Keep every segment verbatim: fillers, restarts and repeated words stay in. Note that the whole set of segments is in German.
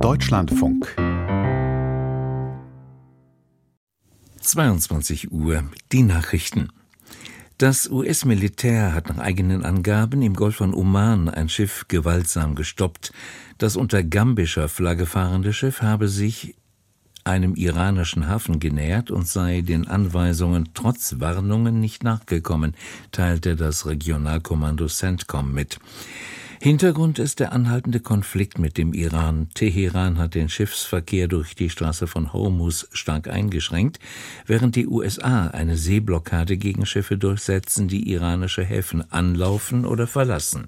Deutschlandfunk. zweiundzwanzig Uhr, die Nachrichten. Das U S-Militär hat nach eigenen Angaben im Golf von Oman ein Schiff gewaltsam gestoppt. Das unter gambischer Flagge fahrende Schiff habe sich einem iranischen Hafen genähert und sei den Anweisungen trotz Warnungen nicht nachgekommen, teilte das Regionalkommando CENTCOM mit. Hintergrund ist der anhaltende Konflikt mit dem Iran. Teheran hat den Schiffsverkehr durch die Straße von Hormuz stark eingeschränkt, während die U S A eine Seeblockade gegen Schiffe durchsetzen, die iranische Häfen anlaufen oder verlassen.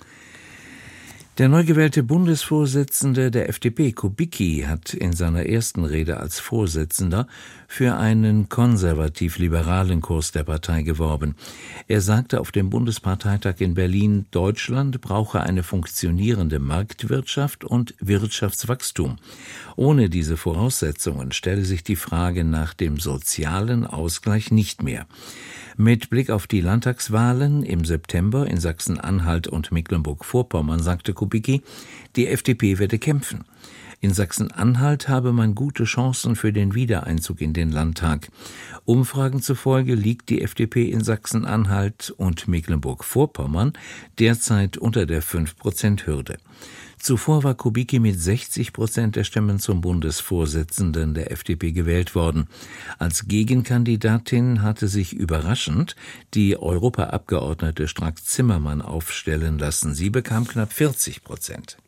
Der neu gewählte Bundesvorsitzende der F D P, Kubicki, hat in seiner ersten Rede als Vorsitzender für einen konservativ-liberalen Kurs der Partei geworben. Er sagte auf dem Bundesparteitag in Berlin, Deutschland brauche eine funktionierende Marktwirtschaft und Wirtschaftswachstum. Ohne diese Voraussetzungen stelle sich die Frage nach dem sozialen Ausgleich nicht mehr. Mit Blick auf die Landtagswahlen im September in Sachsen-Anhalt und Mecklenburg-Vorpommern sagte Kubicki, die F D P werde kämpfen. In Sachsen-Anhalt habe man gute Chancen für den Wiedereinzug in den Landtag. Umfragen zufolge liegt die F D P in Sachsen-Anhalt und Mecklenburg-Vorpommern derzeit unter der fünf Prozent Hürde. Zuvor war Kubicki mit sechzig Prozent der Stimmen zum Bundesvorsitzenden der F D P gewählt worden. Als Gegenkandidatin hatte sich überraschend die Europaabgeordnete Strack-Zimmermann aufstellen lassen. Sie bekam knapp vierzig Prozent.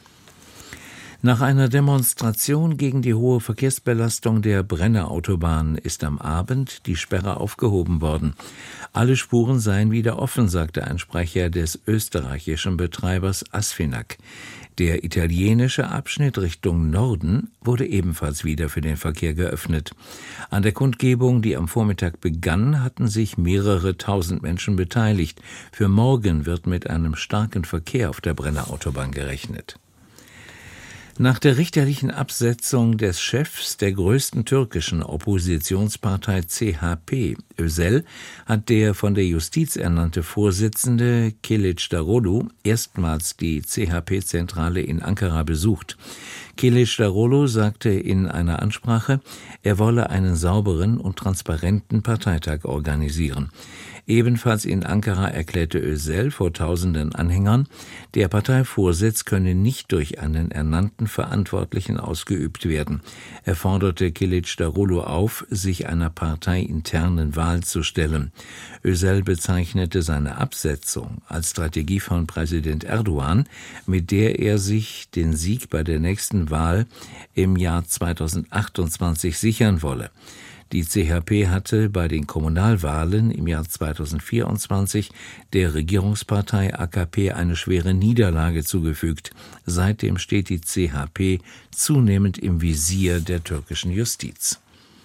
Nach einer Demonstration gegen die hohe Verkehrsbelastung der Brenner-Autobahn ist am Abend die Sperre aufgehoben worden. Alle Spuren seien wieder offen, sagte ein Sprecher des österreichischen Betreibers Asfinag. Der italienische Abschnitt Richtung Norden wurde ebenfalls wieder für den Verkehr geöffnet. An der Kundgebung, die am Vormittag begann, hatten sich mehrere tausend Menschen beteiligt. Für morgen wird mit einem starken Verkehr auf der Brenner-Autobahn gerechnet. Nach der richterlichen Absetzung des Chefs der größten türkischen Oppositionspartei C H P, Özel, hat der von der Justiz ernannte Vorsitzende Kılıçdaroğlu erstmals die C H P-Zentrale in Ankara besucht. Kılıçdaroğlu sagte in einer Ansprache, er wolle einen sauberen und transparenten Parteitag organisieren. Ebenfalls in Ankara erklärte Özel vor tausenden Anhängern, der Parteivorsitz könne nicht durch einen ernannten Verantwortlichen ausgeübt werden. Er forderte Kılıçdaroğlu auf, sich einer parteiinternen Wahl zu stellen. Özel bezeichnete seine Absetzung als Strategie von Präsident Erdogan, mit der er sich den Sieg bei der nächsten Wahl im Jahr zweitausendachtundzwanzig sichern wolle. Die C H P hatte bei den Kommunalwahlen im Jahr zweitausendvierundzwanzig der Regierungspartei A K P eine schwere Niederlage zugefügt. Seitdem steht die C H P zunehmend im Visier der türkischen Justiz.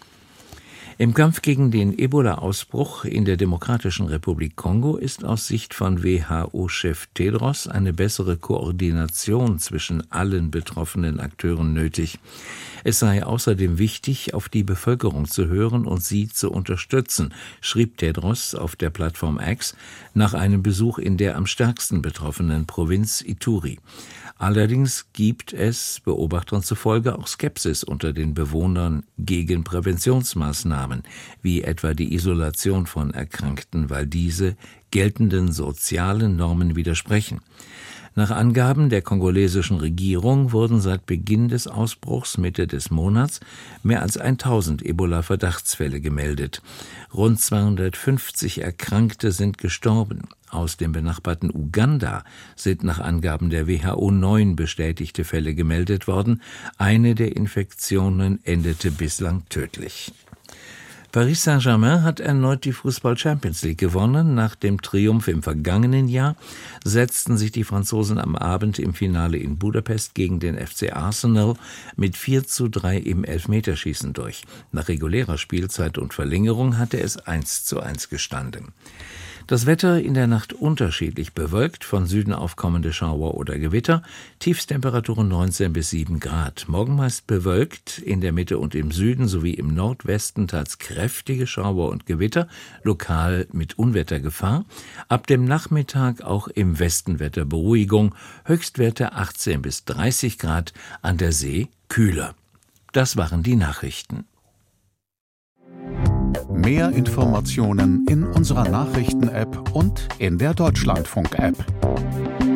Im Kampf gegen den Ebola-Ausbruch in der Demokratischen Republik Kongo ist aus Sicht von W H O-Chef Tedros eine bessere Koordination zwischen allen betroffenen Akteuren nötig. Es sei außerdem wichtig, auf die Bevölkerung zu hören und sie zu unterstützen, schrieb Tedros auf der Plattform X nach einem Besuch in der am stärksten betroffenen Provinz Ituri. Allerdings gibt es Beobachtern zufolge auch Skepsis unter den Bewohnern gegen Präventionsmaßnahmen, wie etwa die Isolation von Erkrankten, weil diese geltenden sozialen Normen widersprechen. Nach Angaben der kongolesischen Regierung wurden seit Beginn des Ausbruchs Mitte des Monats mehr als tausend Ebola-Verdachtsfälle gemeldet. Rund zweihundertfünfzig Erkrankte sind gestorben. Aus dem benachbarten Uganda sind nach Angaben der W H O neun bestätigte Fälle gemeldet worden. Eine der Infektionen endete bislang tödlich. Paris Saint-Germain hat erneut die Fußball-Champions League gewonnen. Nach dem Triumph im vergangenen Jahr setzten sich die Franzosen am Abend im Finale in Budapest gegen den F C Arsenal mit vier zu drei im Elfmeterschießen durch. Nach regulärer Spielzeit und Verlängerung hatte es eins zu eins gestanden. Das Wetter in der Nacht unterschiedlich bewölkt, von Süden aufkommende Schauer oder Gewitter, Tiefstemperaturen neunzehn bis sieben Grad. Morgen meist bewölkt, in der Mitte und im Süden sowie im Nordwesten teils kräftige Schauer und Gewitter, lokal mit Unwettergefahr. Ab dem Nachmittag auch im Westen Wetterberuhigung, Höchstwerte achtzehn bis dreißig Grad, an der See kühler. Das waren die Nachrichten. Mehr Informationen in unserer Nachrichten-App und in der Deutschlandfunk-App.